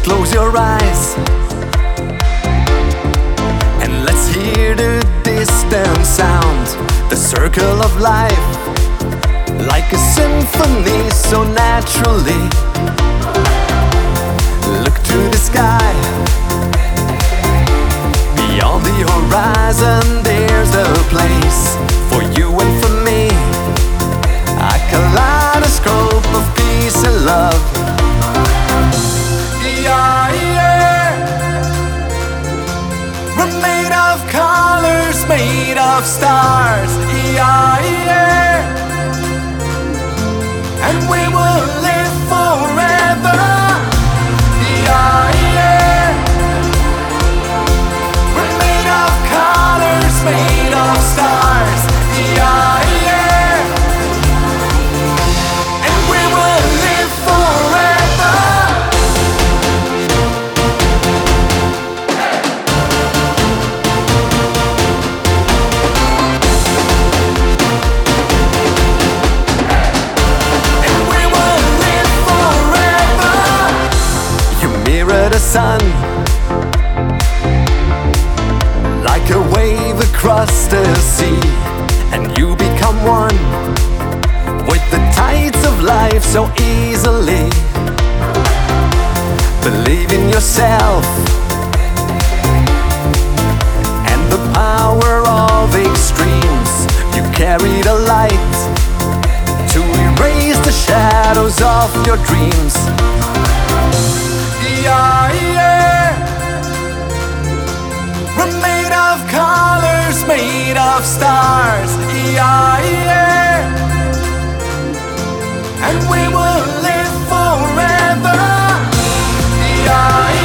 close your eyes and let's hear the distant sound, the circle of life, like a symphony so naturally. Look to the sky, beyond the horizon there's a place for you and for me, a kaleidoscope of peace and love. Yeah, yeah. We're made of colors, made of stars. Yeah, yeah. And we will live forever. Yeah, yeah. We're made of colors, made of stars. Yeah, yeah. And we will live forever. And we will live forever. You mirror the sun like a wave across the sea, and you become one with the tides of life so easily. Believe in yourself and the power of extremes. You carry the light to erase the shadows of your dreams. Yeah, yeah. We're made of colors, made of stars. Yeah, yeah. And we will live forever. Yeah, yeah.